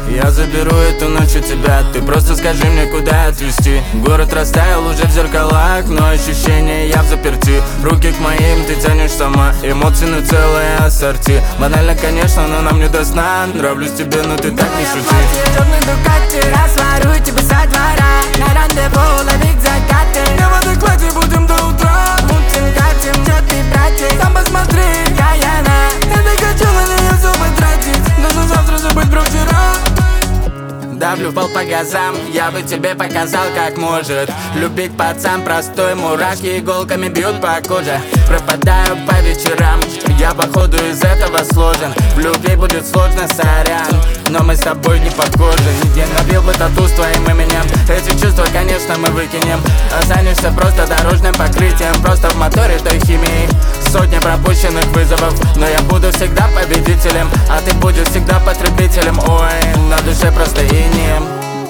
Я заберу эту ночь у тебя, ты просто скажи мне, куда отвезти. Город растаял уже в зеркалах, но ощущение я взаперти. Руки к моим ты тянешь сама, эмоции на целое ассорти. Банально, конечно, но нам не до сна. Нравлюсь тебе, но ты так не шути. Черный Дукати, разворую тебя со двора. На рандеву ловить закаты. Не в адеквате, будем до утра. Мутим, катим, чё ты, братик? Там посмотри, Какая она. я не хочу на нее зубы тратить. Должен завтра забыть про вчера. Давлю в пол по газам, я бы тебе показал, как может любить пацан простой. Мурашки иголками бьют по коже. Пропадаю по вечерам, я походу из этого сложен. В любви будет сложно, сорян, но мы с тобой не похожи. Я набил бы тату с твоим именем. Эти чувства, конечно, мы выкинем. Останешься просто дорожным покрытием, просто в моторе той химии. Сотни пропущенных вызовов, но я буду всегда победителем, а ты будешь всегда потребителем. Ой, на душе просто инеем.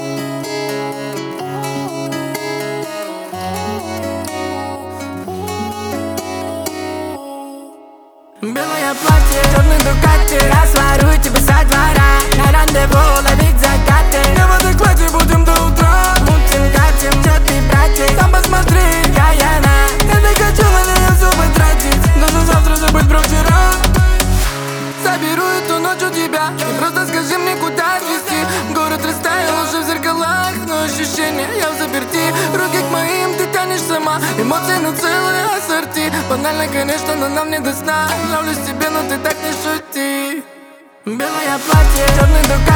Белое платье, черный Дукати. Разворую тебя со двора. На рандеву ловить закаты. Не в адеквате, будем до утра. Мутим, катим, чё ты, братик? Там посмотри, Какая она. я не хочу на нее зубы тратить. Должен завтра забыть про вчера. Заберу эту ночь у тебя, ты просто скажи мне, куда отвезти. Город растаял уже в зеркалах, но ощущения я взаперти. Руки к моим ты тянешь сама, эмоции на целое ассорти. Банально, конечно, но нам не до сна. Нравлюсь тебе, но ты так не шути. Белое платье, черный Дукати.